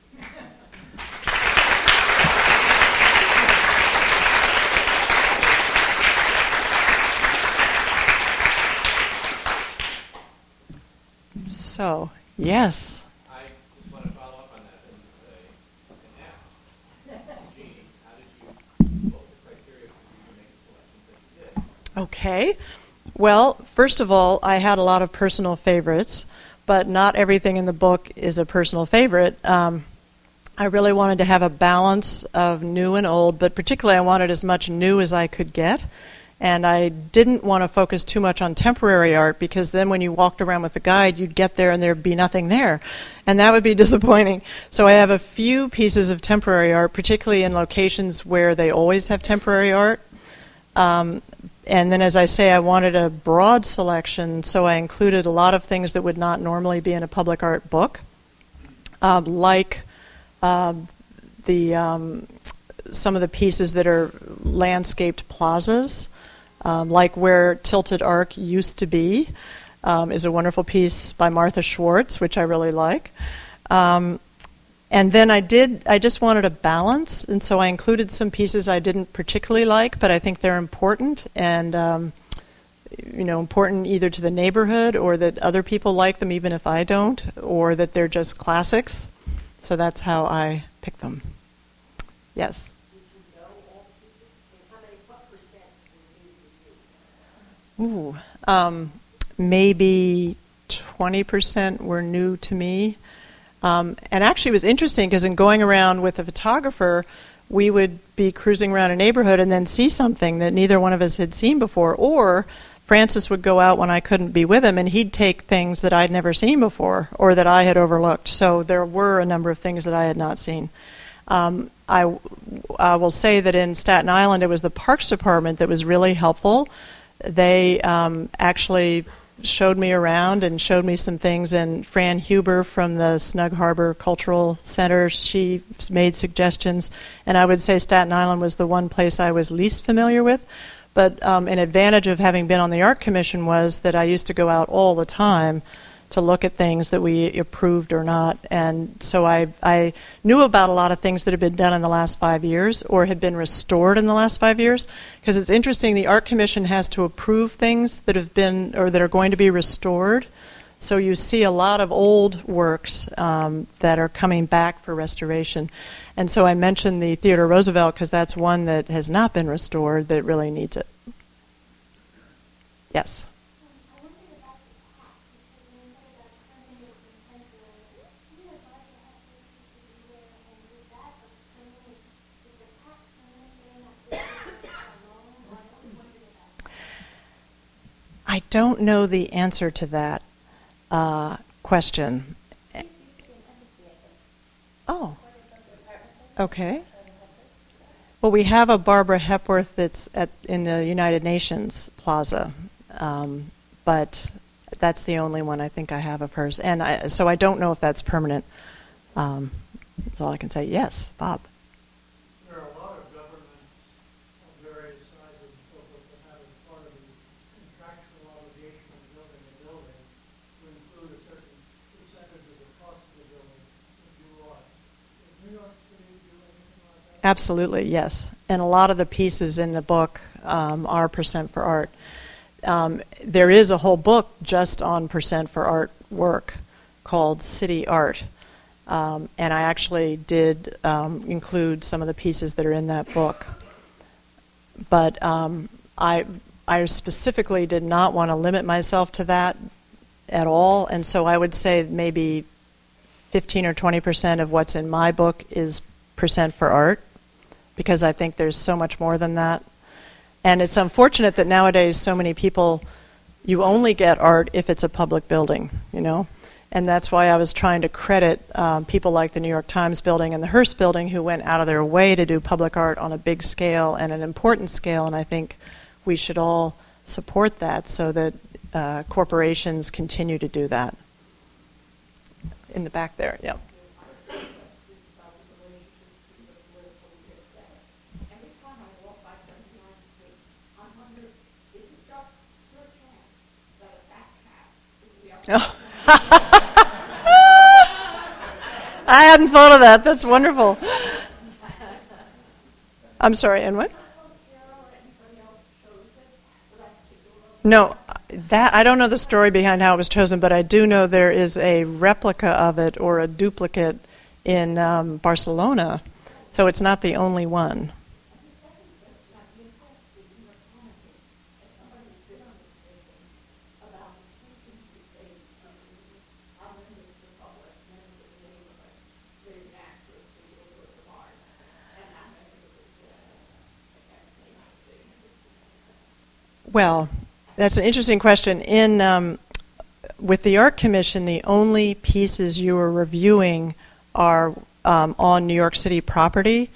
So, yes. I just want to follow up on that and say, and ask, Jean, how did you, what was the criteria for you to make the selections that you did? Okay. Well, first of all, I had a lot of personal favorites, but not everything in the book is a personal favorite. Um, I really wanted to have a balance of new and old, but particularly I wanted as much new as I could get. And I didn't want to focus too much on temporary art, because then when you walked around with the guide, you'd get there and there'd be nothing there. And that would be disappointing. So I have a few pieces of temporary art, particularly in locations where they always have temporary art. Um, and then, as I say, I wanted a broad selection, so I included a lot of things that would not normally be in a public art book, um, like uh, the um, some of the pieces that are landscaped plazas. Um, like where Tilted Arc used to be, um, is a wonderful piece by Martha Schwartz, which I really like. Um, and then I did, I just wanted a balance, and so I included some pieces I didn't particularly like, but I think they're important, and um, you know, important either to the neighborhood or that other people like them even if I don't, or that they're just classics. So that's how I pick them. Yes? Ooh, um, maybe twenty percent were new to me. Um, and actually it was interesting because in going around with a photographer, we would be cruising around a neighborhood and then see something that neither one of us had seen before. Or Francis would go out when I couldn't be with him and he'd take things that I'd never seen before or that I had overlooked. So there were a number of things that I had not seen. Um, I, I will say that in Staten Island it was the Parks Department that was really helpful. They um, actually showed me around and showed me some things, and Fran Huber from the Snug Harbor Cultural Center, she made suggestions, and I would say Staten Island was the one place I was least familiar with. But um, an advantage of having been on the Art Commission was that I used to go out all the time to look at things that we approved or not. And so I, I knew about a lot of things that had been done in the last five years or had been restored in the last five years. Because it's interesting, the Art Commission has to approve things that have been or that are going to be restored. So you see a lot of old works um, that are coming back for restoration. And so I mentioned the Theodore Roosevelt because that's one that has not been restored that really needs it. Yes? I don't know the answer to that uh, question. Oh, okay. Well, we have a Barbara Hepworth that's at in the United Nations Plaza, um, but that's the only one I think I have of hers. And I, so I don't know if that's permanent. Um, that's all I can say. Yes, Bob. There are a lot of governments of various sizes and so forth that have as part of the contractual obligation of building a building to include a certain percentage of the cost of the building to do art. Does New York City do anything like that? Absolutely, yes. And a lot of the pieces in the book um, are percent for art. Um, there is a whole book just on percent for art work called City Art. Um, and I actually did um, include some of the pieces that are in that book. But um, I, I specifically did not want to limit myself to that at all. And so I would say maybe fifteen or twenty percent of what's in my book is percent for art, because I think there's so much more than that. And it's unfortunate that nowadays so many people, you only get art if it's a public building, you know. And that's why I was trying to credit um, people like the New York Times building and the Hearst building who went out of their way to do public art on a big scale and an important scale, and I think we should all support that so that uh, corporations continue to do that. In the back there, yeah. Oh. I hadn't thought of that. That's wonderful. I'm sorry, and what? No, that I don't know the story behind how it was chosen, but I do know there is a replica of it or a duplicate in um, Barcelona, so it's not the only one. Well, that's an interesting question. In um, with the Art Commission, the only pieces you are reviewing are um, on New York City property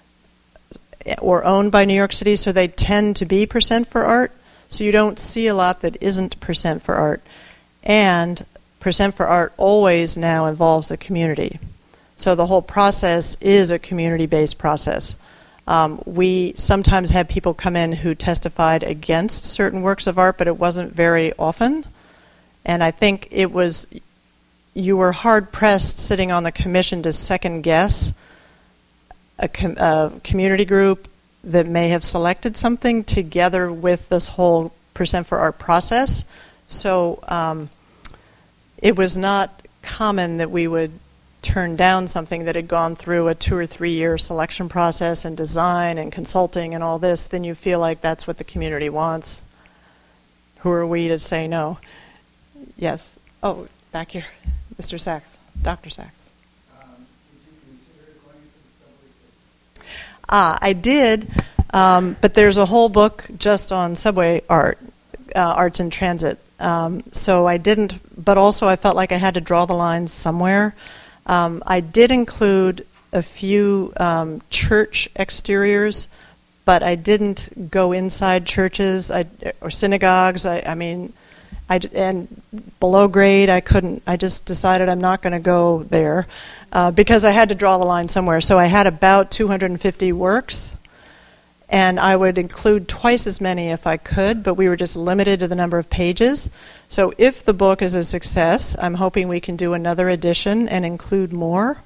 or owned by New York City, so they tend to be percent for art. So you don't see a lot that isn't percent for art. And percent for art always now involves the community. So the whole process is a community-based process. Um, we sometimes had people come in who testified against certain works of art, but it wasn't very often. And I think it was, you were hard-pressed sitting on the commission to second-guess a, com- a community group that may have selected something together with this whole percent for art process. So um, it was not common that we would turn down something that had gone through a two or three year selection process and design and consulting and all this. Then you feel like that's what the community wants. Who are we to say no? Yes. Oh, back here, Mister Sachs, Doctor Sachs. Um, did you consider going to the subway system? Ah, I did, um, but there's a whole book just on subway art, uh, arts in transit. Um, so I didn't, but also I felt like I had to draw the line somewhere. Um, I did include a few um, church exteriors, but I didn't go inside churches I, or synagogues. I, I mean, I, and below grade, I couldn't. I just decided I'm not going to go there uh, because I had to draw the line somewhere. So I had about two hundred fifty works, and I would include twice as many if I could, but we were just limited to the number of pages. So if the book is a success, I'm hoping we can do another edition and include more.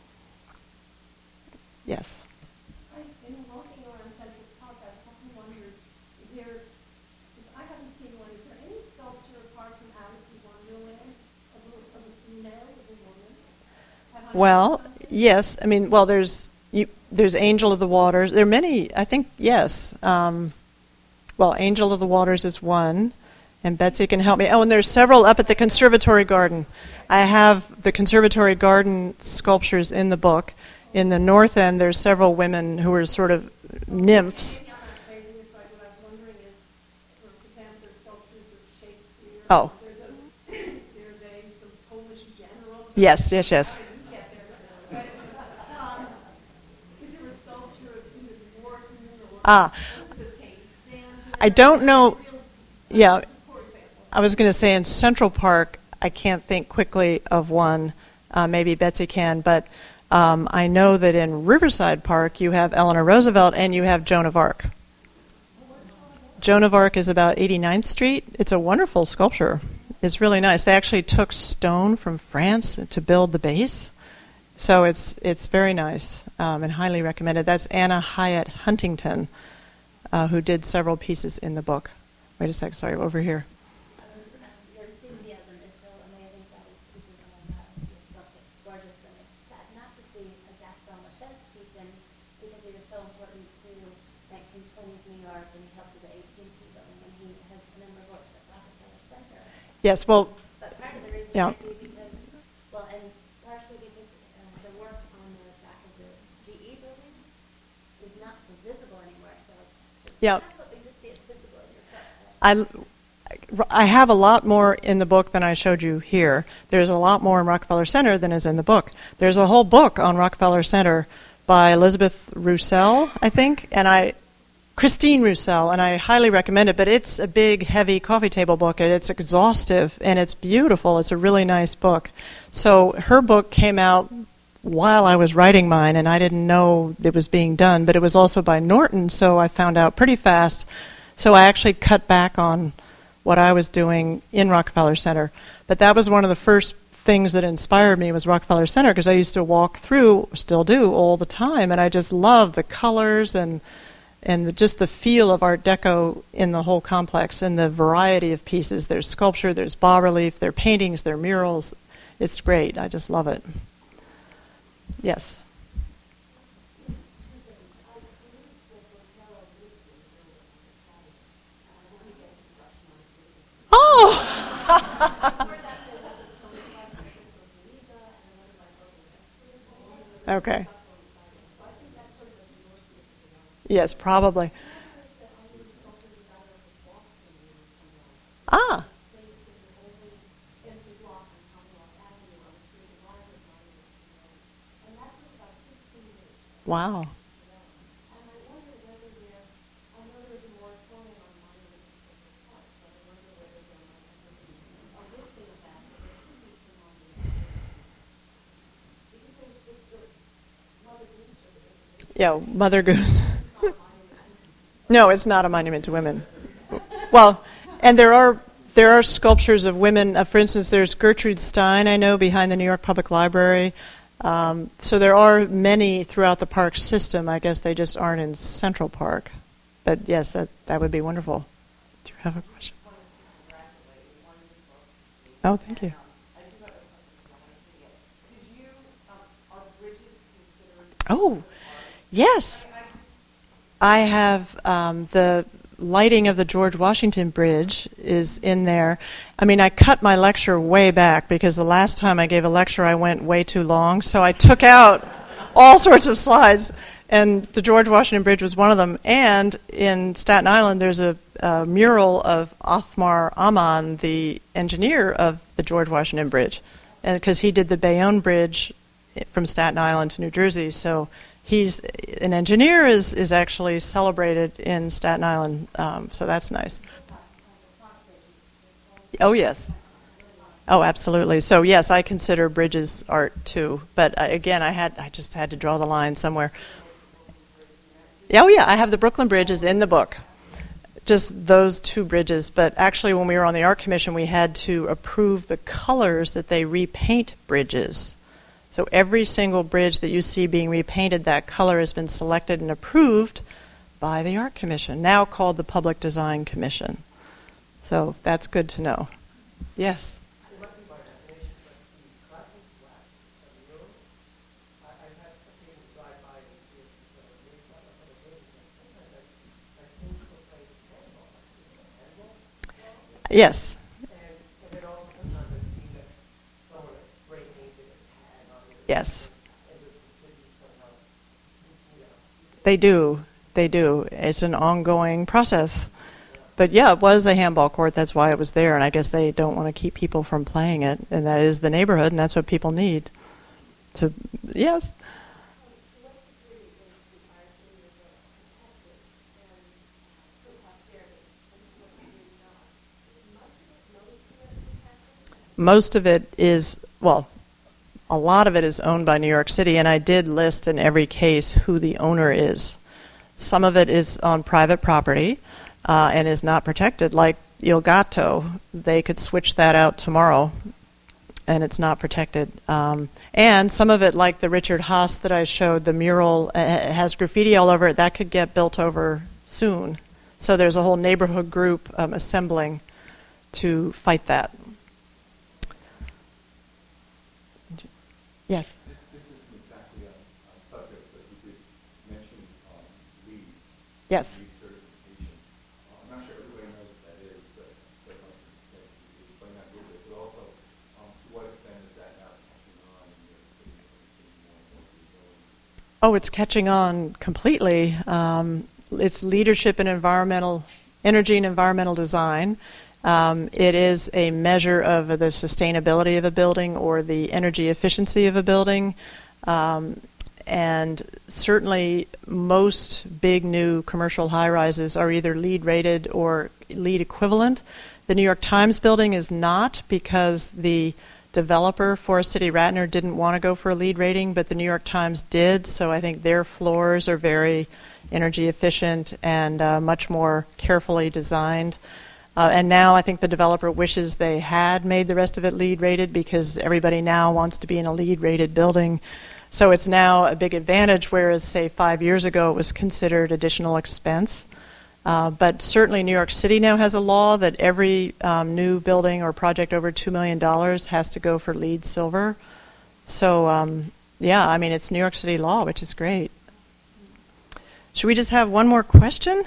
Yes? I've been walking around Central Park. I've often wondered, is there, if I haven't seen one, is there any sculpture apart from Alice in Wonderland of a, of a female, of a woman? Have I Well, yes. I mean, well, there's you, there's Angel of the Waters. There are many, I think, yes. Um, well, Angel of the Waters is one. And Betsy can help me. Oh, and there's several up at the Conservatory Garden. I have the Conservatory Garden sculptures in the book. In the north end, there's several women who are sort of nymphs. Oh. Yes, yes, yes. Ah. I don't know. Yeah. I was going to say in Central Park, I can't think quickly of one. Uh, maybe Betsy can, but um, I know that in Riverside Park you have Eleanor Roosevelt and you have Joan of Arc. Joan of Arc is about eighty-ninth Street. It's a wonderful sculpture. It's really nice. They actually took stone from France to build the base, so it's it's very nice um, and highly recommended. That's Anna Hyatt Huntington, uh, who did several pieces in the book. Wait a sec. Sorry, over here. Your enthusiasm is so amazing that this is gorgeous, and it's sad not to see a Gaston Lachez piece in because he was so important to nineteen twenties New York, and he helped with the A T and T building, and he has a number of works at Rockefeller Center. Yes, well, but part of the reason yeah. might be because, well, and partially because uh, the work on the back of the G E building is not so visible anymore. So it's Yeah. not hoping to see it's visible in your book. I, I have a lot more in the book than I showed you here. There's a lot more in Rockefeller Center than is in the book. There's a whole book on Rockefeller Center by Elizabeth Roussel, I think, and I, Christine Roussel, and I highly recommend it. But it's a big, heavy coffee table book, and it's exhaustive, and it's beautiful. It's a really nice book. So her book came out while I was writing mine, and I didn't know it was being done, but it was also by Norton, so I found out pretty fast. So I actually cut back on what I was doing in Rockefeller Center. But that was one of the first things that inspired me was Rockefeller Center, because I used to walk through, still do, all the time, and I just love the colors and and the, just the feel of Art Deco in the whole complex and the variety of pieces. There's sculpture, there's bas-relief, there are paintings, there are murals. It's great. I just love it. Yes. Oh! Okay. Yes, probably. Ah. Wow. Yeah, Mother Goose. No, it's not a monument to women. Well, and there are there are sculptures of women. Uh, for instance, there's Gertrude Stein, I know, behind the New York Public Library. Um, so there are many throughout the park system. I guess they just aren't in Central Park. But yes, that, that would be wonderful. Do you have a question? Oh, thank you. Oh, yes. I have um, the lighting of the George Washington Bridge is in there. I mean, I cut my lecture way back because the last time I gave a lecture I went way too long, so I took out all sorts of slides, and the George Washington Bridge was one of them. And in Staten Island there's a, a mural of Othmar Ammann, the engineer of the George Washington Bridge, and because he did the Bayonne Bridge from Staten Island to New Jersey, so he's an engineer is, is actually celebrated in Staten Island, um, so that's nice. Oh, yes. Oh, absolutely. So, yes, I consider bridges art, too. But, uh, again, I had I just had to draw the line somewhere. Oh, yeah, I have the Brooklyn Bridges in the book. Just those two bridges. But actually, when we were on the Art Commission, we had to approve the colors that they repaint bridges. So every single bridge that you see being repainted, that color has been selected and approved by the Art Commission, now called the Public Design Commission. So that's good to know. Yes? Yes. Yes. They do. They do. It's an ongoing process. But yeah, it was a handball court. That's why it was there. And I guess they don't want to keep people from playing it. And that is the neighborhood, and that's what people need. To yes. Most of it is, well, a lot of it is owned by New York City, and I did list in every case who the owner is. Some of it is on private property uh, and is not protected, like Il Gatto. They could switch that out tomorrow, and it's not protected. Um, and some of it, like the Richard Haas that I showed, the mural uh, has graffiti all over it. That could get built over soon. So there's a whole neighborhood group um, assembling to fight that. Yes. This, this isn't exactly a, a subject, but you did mention um, LEED. Yes. LEED certification. Uh, I'm not sure everybody knows what that is, but but like you said, you could explain that a little bit. But also, um, to what extent is that now catching on in your city? Oh, it's catching on completely. Um, it's leadership in environmental energy and environmental design. Um, it is a measure of the sustainability of a building or the energy efficiency of a building. Um, and certainly most big new commercial high-rises are either LEED rated or LEED equivalent. The New York Times building is not, because the developer, Forest City Ratner, didn't want to go for a LEED rating, but the New York Times did, so I think their floors are very energy efficient and uh, much more carefully designed. Uh, and now I think the developer wishes they had made the rest of it LEED rated, because everybody now wants to be in a LEED rated building. So it's now a big advantage, whereas, say, five years ago it was considered additional expense. Uh, but certainly New York City now has a law that every um, new building or project over two million dollars has to go for LEED Silver. So, um, yeah, I mean, it's New York City law, which is great. Should we just have one more question?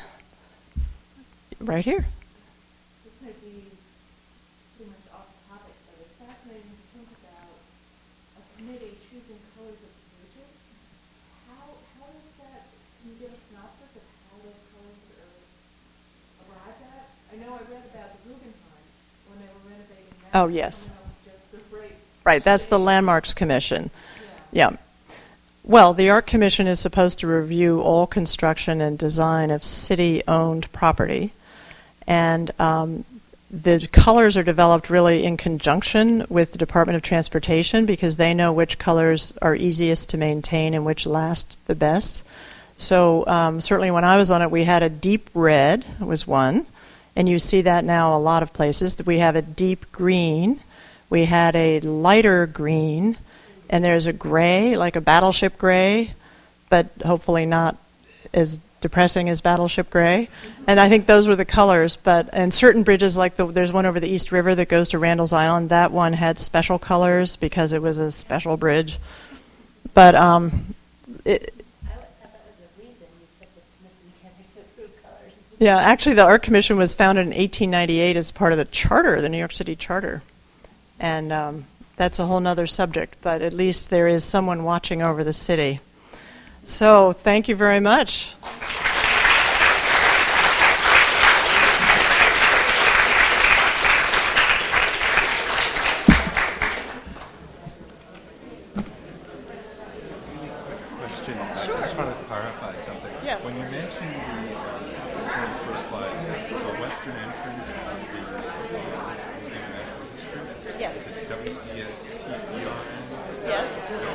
Right here. This might be pretty much off topic, but it's fascinating to think about a committee choosing colors of bridges. How, how does that, can you give a synopsis of how those colors are arrived at? I know I read about the Guggenheim when they were renovating that. Oh, yes. Just the great Right, that's the Landmarks Commission. Yeah. Well, the Art Commission is supposed to review all construction and design of city-owned property. And um, the colors are developed really in conjunction with the Department of Transportation, because they know which colors are easiest to maintain and which last the best. So um, certainly when I was on it, we had a deep red was one, and you see that now a lot of places. We have a deep green. We had a lighter green, and there's a gray, like a battleship gray, but hopefully not as depressing as battleship gray. And I think those were the colors. But and certain bridges, like the, there's one over the East River that goes to Randall's Island, that one had special colors because it was a special bridge. But um, it, I thought that was the reason you put the commission together to approve colors. yeah, actually the Art Commission was founded in eighteen ninety-eight as part of the charter, the New York City Charter. And um, that's a whole nother subject, but at least there is someone watching over the city. So thank you very much. Question. I just want to clarify something. Yes. When you mentioned the, uh, it's one of the first slides, the western entrance of the uh, Museum of Natural History. Yes. Is it W E S T E R N? Yes.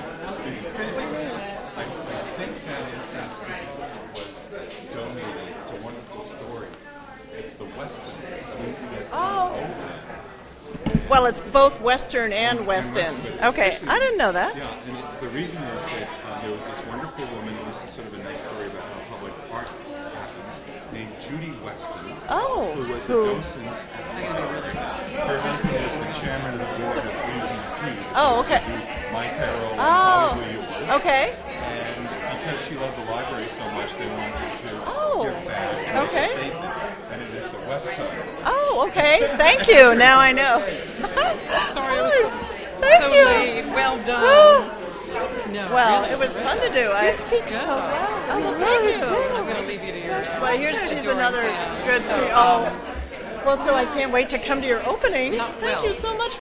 I, I think that entrance this is, was donated. It's a wonderful story. It's the western, W E S T O N. Well, it's both Western and West End. Okay, I didn't know that. Yeah, and it, the reason is that uh, there was this wonderful woman, and this is sort of a nice story about how public art happens, named Judy Weston, Oh, who was who- a docent at the Her husband is the chairman of the board of A D P. Oh, okay. My Carol and Oh, Hollywood was. okay. And because she loved the library so much, they wanted to Oh, give back and make okay. a statement. And it is the West Side. Oh, okay. Thank you. Now I know. Sorry, it was Thank so you. late. Well done. Woo. No, Well, really. it was fun to do. I speak so well. Oh, well, thank you. I'm going to leave you to your. Well, here's she's adoring another fan. good So, speaker. um, Oh, well, so I can't wait to come to your opening. Not Thank well. you so much